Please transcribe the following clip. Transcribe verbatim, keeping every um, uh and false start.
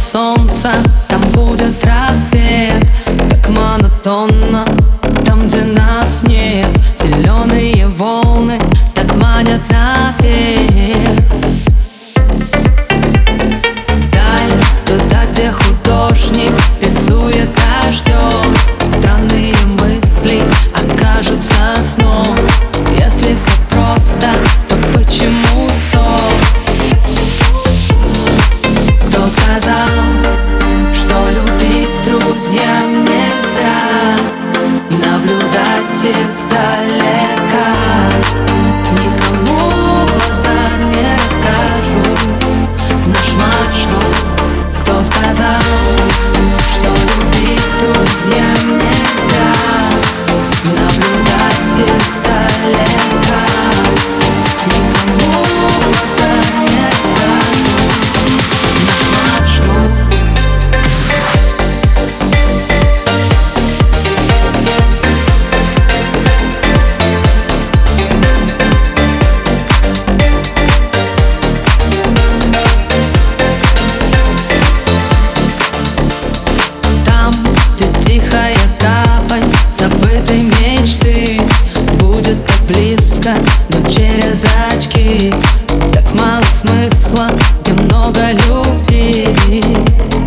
солнца, там будет рассвет. Так монотонно, там, где нас нет. Зеленые волны так манят наверх. Вдаль, туда, где художник рисует дождем. Странные мысли окажутся сном. Если все просто, то почему стоп? Кто сказал, что любить друзьям нельзя? Наблюдать издалека никому глаза не расскажу наш маршрут. Кто сказал, что любить друзьям нельзя? Наблюдать издалека никому глаза не расскажу наш маршрут. Тихая гавань забытой мечты будет так близко, но через очки. Так мало смысла, где много любви.